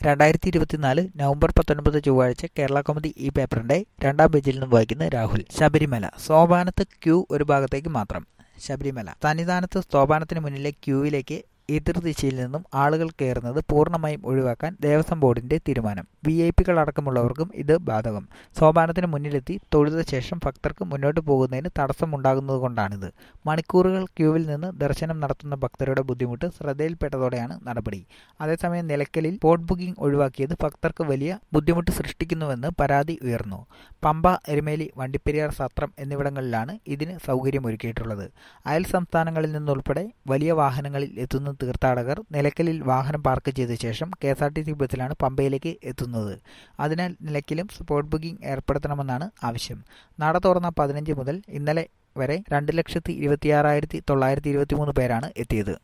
2024 November 19 ചൊവ്വാഴ്ച കേരളകൗമുദി ഈ പേപ്പറിന്റെ 2ാം പേജിൽ നിന്നും വായിക്കുന്ന രാഹുൽ. ശബരിമല സോപാനത്ത് ക്യൂ ഒരു ഭാഗത്തേക്ക് മാത്രം. ശബരിമല സന്നിധാനത്ത് സോപാനത്തിന് മുന്നിലെ ക്യൂവിലേക്ക് എതിർദിശയിൽ നിന്നും ആളുകൾ കയറുന്നത് പൂർണ്ണമായും ഒഴിവാക്കാൻ ദേവസ്വം ബോർഡിന്റെ തീരുമാനം. VIP-കൾ അടക്കമുള്ളവർക്കും ഇത് ബാധകം. സോപാനത്തിന് മുന്നിലെത്തി തൊഴുത ശേഷം ഭക്തർക്ക് മുന്നോട്ട് പോകുന്നതിന് തടസ്സമുണ്ടാകുന്നതുകൊണ്ടാണിത്. മണിക്കൂറുകൾ ക്യൂവിൽ നിന്ന് ദർശനം നടത്തുന്ന ഭക്തരുടെ ബുദ്ധിമുട്ട് ശ്രദ്ധയിൽപ്പെട്ടതോടെയാണ് നടപടി. അതേസമയം നിലയ്ക്കലിൽ സ്പോട്ട് ബുക്കിംഗ് ഒഴിവാക്കിയത് ഭക്തർക്ക് വലിയ ബുദ്ധിമുട്ട് സൃഷ്ടിക്കുന്നുവെന്ന് പരാതി ഉയർന്നു. പമ്പ, എരുമേലി, വണ്ടിപ്പെരിയാർ സത്രം എന്നിവിടങ്ങളിലാണ് ഇതിന് സൗകര്യമൊരുക്കിയിട്ടുള്ളത്. അയൽ സംസ്ഥാനങ്ങളിൽ നിന്നുൾപ്പെടെ വലിയ വാഹനങ്ങളിൽ എത്തുന്ന തീർത്ഥാടകർ നിലയ്ക്കലിൽ വാഹനം പാർക്ക് ചെയ്ത ശേഷം KSRTC ബസ്സിലാണ് പമ്പയിലേക്ക് എത്തുന്നത്. അതിനാൽ നിലയ്ക്കലും സ്പോട്ട് ബുക്കിംഗ് ഏർപ്പെടുത്തണമെന്നാണ് ആവശ്യം. നട തുറന്ന 15 മുതൽ ഇന്നലെ വരെ 2,26,923 പേരാണ് എത്തിയത്.